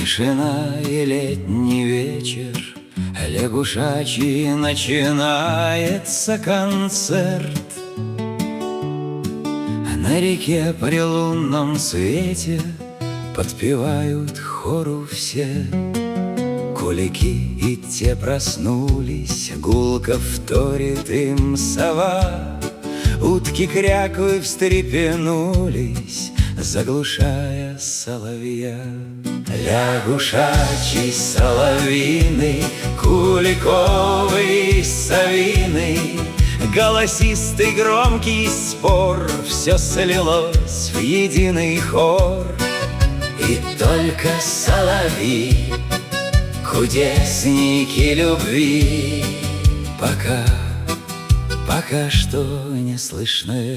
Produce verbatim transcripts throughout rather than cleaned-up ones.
Тишина и летний вечер, лягушачий начинается концерт. На реке при лунном свете подпевают хору все. Кулики и те проснулись, гулко вторит им сова. Утки кряквы встрепенулись, заглушая соловья. Лягушачий, соловиный, куликовый, совиный, голосистый громкий спор, все слилось в единый хор. И только соловьи, кудесники любви, пока, пока что не слышны.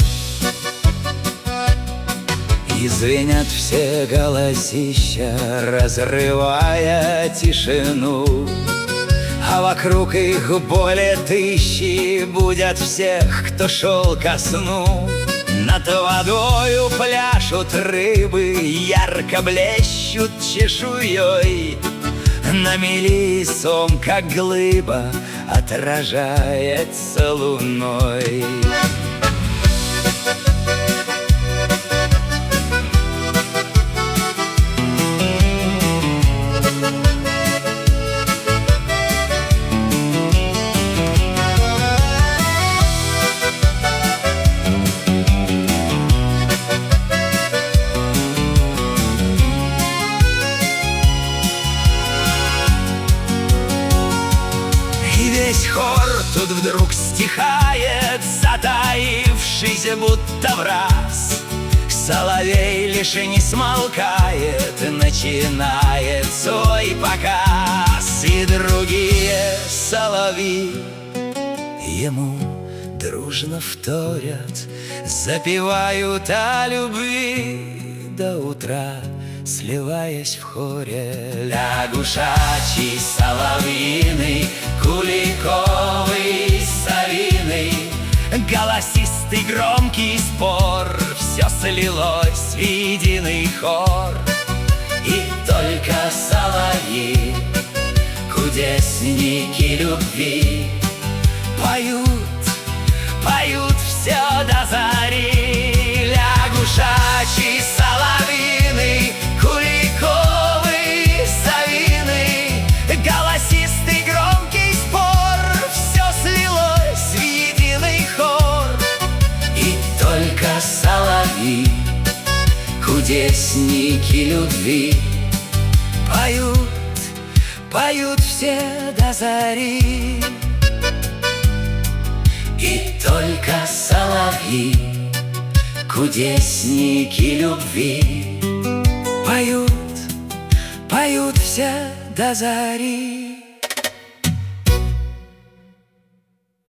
И звенят все голосища, разрывая тишину, а вокруг их более тысячи будят всех, кто шел ко сну. Над водою пляшут рыбы, ярко блещут чешуей, на мели сом, как глыба, отражается луной. Весь хор тут вдруг стихает, затаившись будто враз. Соловей лишь и не смолкает, начинает свой показ. И другие соловьи ему дружно вторят, запевают о любви до утра, сливаясь в хоре. Лягушачий, соловьиный, куликовый, совиный, голосистый громкий спор, все слилось в единый хор. И только соловьи, кудесники любви, поют, поют все до зари. Лягушачий, соловиный, куликовый, совиный, голосистый громкий спор, все слилось в единый хор. И только соловьи, кудесники любви, поют, поют все до зари. И только соловьи, кудесники любви, поют, поют все до зари.